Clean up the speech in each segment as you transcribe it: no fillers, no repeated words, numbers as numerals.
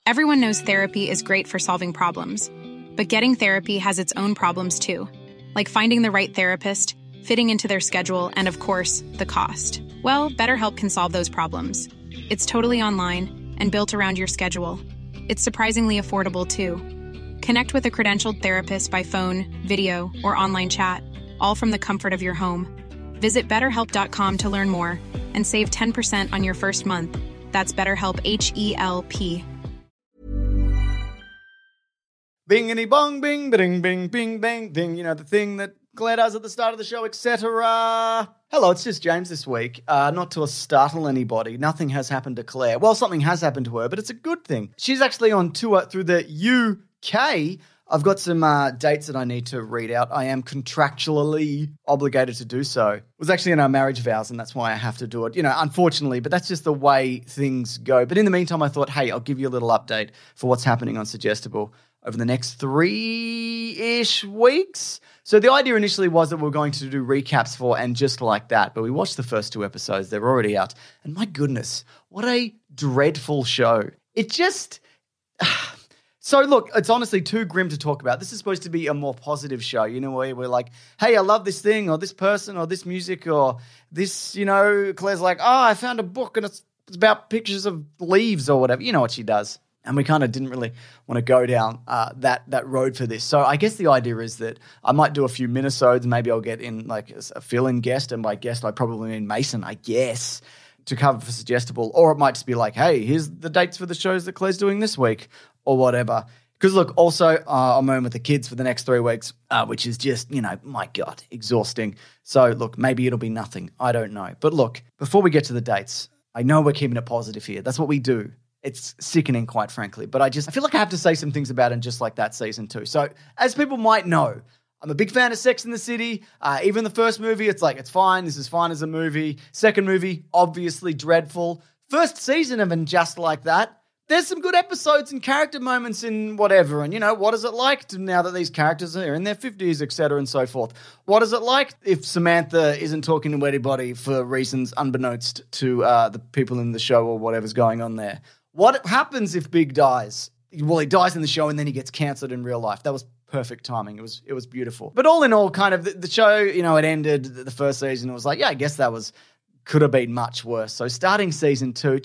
Everyone knows therapy is great for solving problems, but getting therapy has its own problems too, like finding the right therapist, fitting into their schedule, and of course, the cost. Well, BetterHelp can solve those problems. It's totally online and built around your schedule. It's surprisingly affordable too. Connect with a credentialed therapist by phone, video, or online chat, all from the comfort of your home. Visit BetterHelp.com to learn more and save 10% on your first month. That's BetterHelp, H-E-L-P. Bingity bong, bing, bing, bing, bing, bang, ding. You know, the thing that Claire does at the start of the show, etc. Hello, it's just James this week. Not to startle anybody, nothing has happened to Claire. Well, something has happened to her, but it's a good thing. She's actually on tour through the UK. I've got some dates that I need to read out. I am contractually obligated to do so. It was actually in our marriage vows, and that's why I have to do it. You know, unfortunately, but that's just the way things go. But in the meantime, I thought, hey, I'll give you a little update for what's happening on Suggestible over the next 3-ish weeks. So the idea initially was that we were going to do recaps for And Just Like That, but we watched the first 2 episodes. They're already out. And my goodness, what a dreadful show. It just... So look, it's honestly too grim to talk about. This is supposed to be a more positive show, you know, where we're like, hey, I love this thing or this person or this music or this, you know, Claire's like, oh, I found a book and it's about pictures of leaves or whatever. You know what she does. And we kind of didn't really want to go down that road for this. So I guess the idea is that I might do a few minisodes. Maybe I'll get in like a fill-in guest. And by guest, I probably mean Mason, I guess, to cover for Suggestible. Or it might just be like, hey, here's the dates for the shows that Claire's doing this week or whatever. Because look, also I'm home with the kids for the next 3 weeks, which is just, you know, my God, exhausting. So look, maybe it'll be nothing. I don't know. But look, before we get to the dates, I know we're keeping it positive here. That's what we do. It's sickening, quite frankly. But I feel like I have to say some things about it just like that season 2. So as people might know, I'm a big fan of Sex and the City. Even the first movie, it's like, it's fine. This is fine as a movie. Second movie, obviously dreadful. First season of And Just Like That, there's some good episodes and character moments in whatever. And, you know, what is it like now that these characters are in their 50s, et cetera, and so forth? What is it like if Samantha isn't talking to anybody for reasons unbeknownst to the people in the show or whatever's going on there? What happens if Big dies? Well, he dies in the show and then he gets cancelled in real life. That was perfect timing. It was beautiful. But all in all, kind of the show, you know, it ended the first season. It was like, yeah, I guess that could have been much worse. So starting season 2,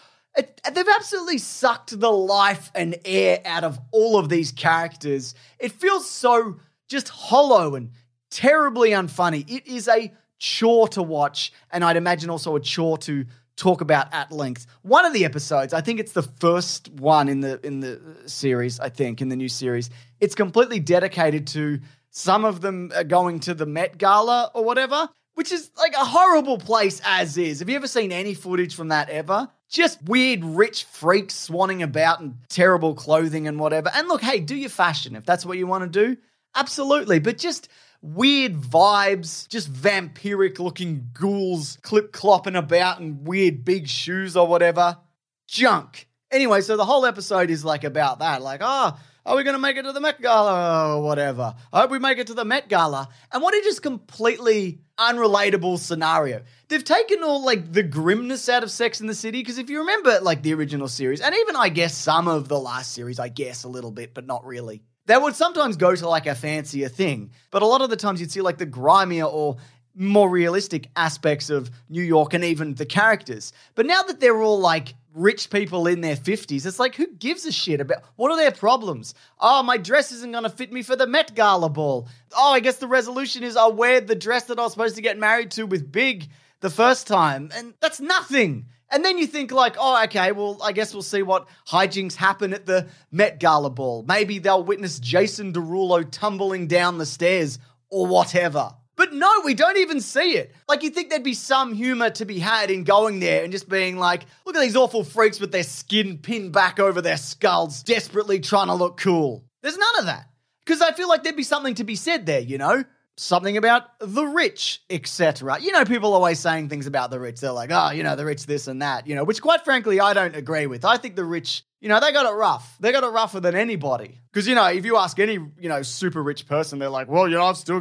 they've absolutely sucked the life and air out of all of these characters. It feels so just hollow and terribly unfunny. It is a chore to watch, and I'd imagine also a chore to talk about at length. One of the episodes, I think it's the first one in the series, I think, in the new series, it's completely dedicated to some of them going to the Met Gala or whatever, which is like a horrible place as is. Have you ever seen any footage from that ever? Just weird, rich freaks swanning about in terrible clothing and whatever. And look, hey, do your fashion if that's what you want to do. Absolutely. But just weird vibes, just vampiric-looking ghouls clip-clopping about in weird big shoes or whatever. Junk. Anyway, so the whole episode is like about that. Like, are we going to make it to the Met Gala or whatever? I hope we make it to the Met Gala. And what a just completely unrelatable scenario. They've taken all like the grimness out of Sex and the City, because if you remember like the original series, and even I guess some of the last series, I guess a little bit, but not really. They would sometimes go to like a fancier thing, but a lot of the times you'd see like the grimier or more realistic aspects of New York and even the characters. But now that they're all like rich people in their 50s, it's like, who gives a shit about, what are their problems? Oh, my dress isn't going to fit me for the Met Gala ball. Oh, I guess the resolution is I'll wear the dress that I was supposed to get married to with Big the first time. And that's nothing. And then you think like, oh, okay, well, I guess we'll see what hijinks happen at the Met Gala ball. Maybe they'll witness Jason Derulo tumbling down the stairs or whatever. But no, we don't even see it. Like, you'd think there'd be some humor to be had in going there and just being like, look at these awful freaks with their skin pinned back over their skulls, desperately trying to look cool. There's none of that. Because I feel like there'd be something to be said there, you know? Something about the rich, etc. You know, people always saying things about the rich. They're like, oh, you know, the rich this and that, you know, which quite frankly, I don't agree with. I think the rich, you know, they got it rough. They got it rougher than anybody. Because, you know, if you ask any, you know, super rich person, they're like, well, you know, I've still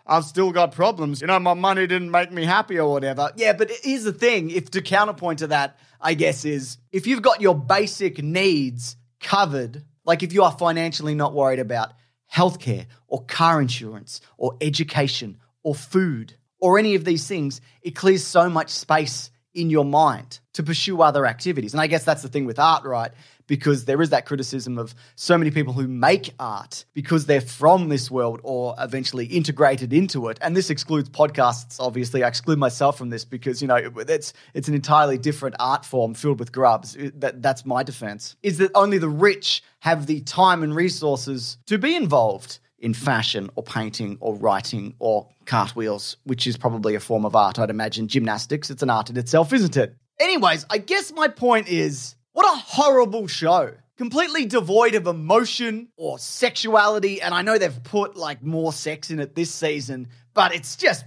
got problems. You know, my money didn't make me happy or whatever. Yeah, but here's the thing. If to counterpoint to that, I guess, is if you've got your basic needs covered, like if you are financially not worried about healthcare or car insurance or education or food or any of these things, it clears so much space in your mind to pursue other activities. And I guess that's the thing with art, right? Because there is that criticism of so many people who make art because they're from this world or eventually integrated into it. And this excludes podcasts, obviously. I exclude myself from this because, you know, it's an entirely different art form filled with grubs. That's my defense, is that only the rich have the time and resources to be involved in fashion or painting or writing or cartwheels, which is probably a form of art, I'd imagine. Gymnastics, it's an art in itself, isn't it? Anyways, I guess my point is, what a horrible show. Completely devoid of emotion or sexuality, and I know they've put like more sex in it this season, but it's just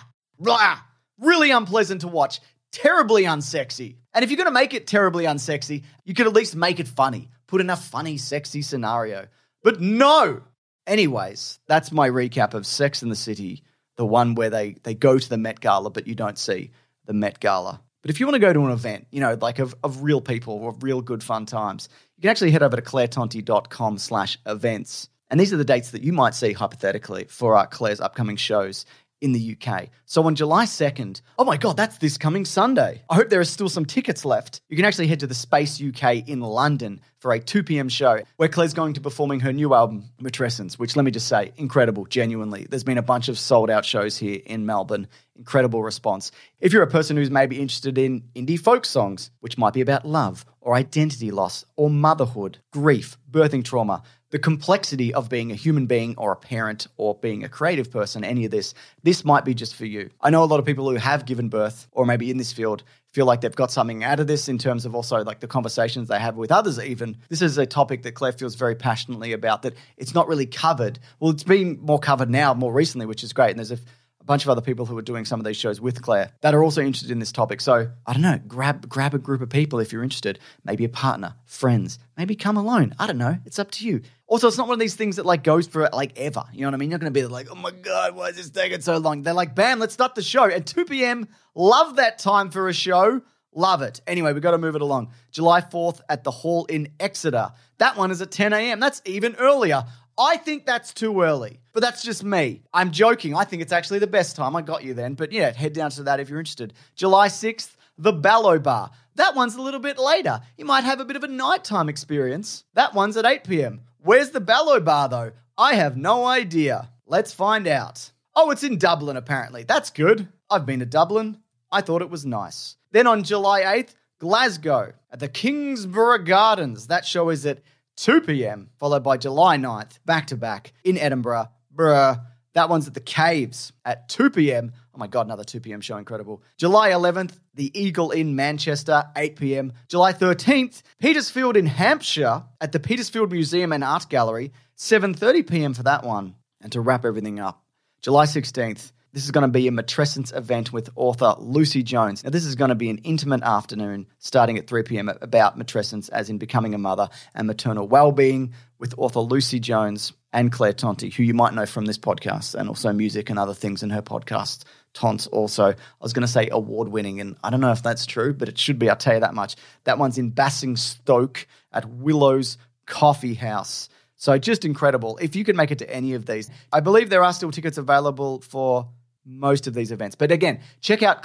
really unpleasant to watch. Terribly unsexy. And if you're going to make it terribly unsexy, you could at least make it funny. Put in a funny, sexy scenario. But no! Anyways, that's my recap of Sex and the City, the one where they go to the Met Gala, but you don't see the Met Gala. But if you want to go to an event, you know, like of real people, of real good fun times, you can actually head over to clairetonti.com/events. And these are the dates that you might see, hypothetically, for Claire's upcoming shows in the UK. So on July 2nd, oh my God, that's this coming Sunday. I hope there are still some tickets left. You can actually head to the Space UK in London for a 2 p.m. show where Claire's going to be performing her new album, Matrescence, which, let me just say, incredible, genuinely. There's been a bunch of sold-out shows here in Melbourne. Incredible response. If you're a person who's maybe interested in indie folk songs, which might be about love or identity loss or motherhood, grief, birthing trauma, the complexity of being a human being or a parent or being a creative person, any of this might be just for you. I know a lot of people who have given birth or maybe in this field feel like they've got something out of this in terms of also like the conversations they have with others even. This is a topic that Claire feels very passionately about, that it's not really covered. Well, it's been more covered now, more recently, which is great. And there's a bunch of other people who are doing some of these shows with Claire that are also interested in this topic. So, I don't know, grab a group of people if you're interested. Maybe a partner, friends, maybe come alone. I don't know. It's up to you. Also, it's not one of these things that like goes for like ever. You know what I mean? You're not going to be like, oh my God, why is this taking so long? They're like, bam, let's start the show. At 2 p.m, love that time for a show. Love it. Anyway, we've got to move it along. July 4th at the Hall in Exeter. That one is at 10 a.m. That's even earlier. I think that's too early, but that's just me. I'm joking. I think it's actually the best time. I got you then. But yeah, head down to that if you're interested. July 6th, the Ballo Bar. That one's a little bit later. You might have a bit of a nighttime experience. That one's at 8 p.m. Where's the Ballo Bar though? I have no idea. Let's find out. Oh, it's in Dublin apparently. That's good. I've been to Dublin. I thought it was nice. Then on July 8th, Glasgow at the Kingsborough Gardens. That show is at 2 p.m, followed by July 9th, back-to-back in Edinburgh. That one's at the Caves at 2 p.m. Oh my God, another 2 p.m. show, incredible. July 11th, the Eagle in Manchester, 8 p.m. July 13th, Petersfield in Hampshire at the Petersfield Museum and Art Gallery, 7:30 p.m. for that one. And to wrap everything up, July 16th, this is going to be a Matrescence event with author Lucy Jones. Now, this is going to be an intimate afternoon starting at 3 p.m. about matrescence, as in becoming a mother and maternal well-being, with author Lucy Jones and Claire Tonti, who you might know from this podcast and also music and other things in her podcast. Tonts also, I was going to say award-winning, and I don't know if that's true, but it should be, I'll tell you that much. That one's in Basingstoke at Willow's Coffee House. So just incredible. If you can make it to any of these, I believe there are still tickets available for most of these events. But again, check out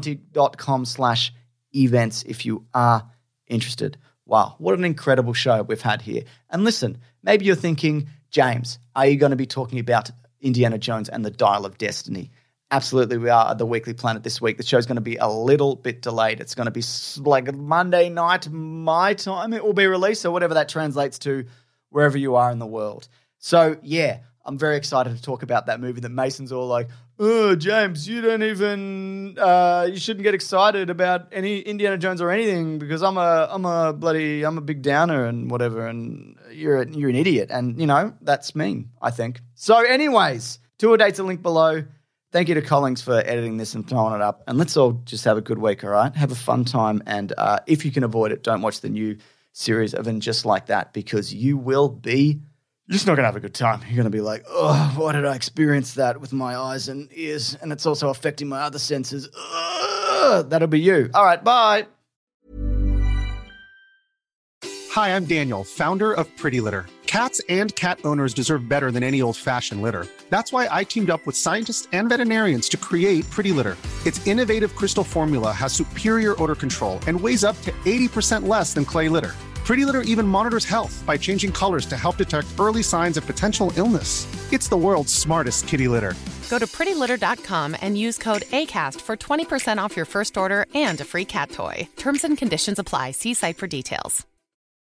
clairetonti.com/events if you are interested. Wow, what an incredible show we've had here. And listen, maybe you're thinking, James, are you going to be talking about Indiana Jones and the Dial of Destiny? Absolutely, we are at the Weekly Planet this week. The show's going to be a little bit delayed. It's going to be like Monday night, my time, it will be released, or whatever that translates to wherever you are in the world. So, yeah, I'm very excited to talk about that movie that Mason's all like, oh, James, you don't even, you shouldn't get excited about any Indiana Jones or anything because I'm a big downer and whatever, and you're an idiot. And, you know, that's me, I think. So anyways, tour dates are linked below. Thank you to Collings for editing this and throwing it up. And let's all just have a good week, all right? Have a fun time. And if you can avoid it, don't watch the new series of And Just Like That, because you will be, you're just not going to have a good time. You're going to be like, oh, why did I experience that with my eyes and ears? And it's also affecting my other senses. That'll be you. All right, bye. Hi, I'm Daniel, founder of Pretty Litter. Cats and cat owners deserve better than any old-fashioned litter. That's why I teamed up with scientists and veterinarians to create Pretty Litter. Its innovative crystal formula has superior odor control and weighs up to 80% less than clay litter. Pretty Litter even monitors health by changing colors to help detect early signs of potential illness. It's the world's smartest kitty litter. Go to prettylitter.com and use code ACAST for 20% off your first order and a free cat toy. Terms and conditions apply. See site for details.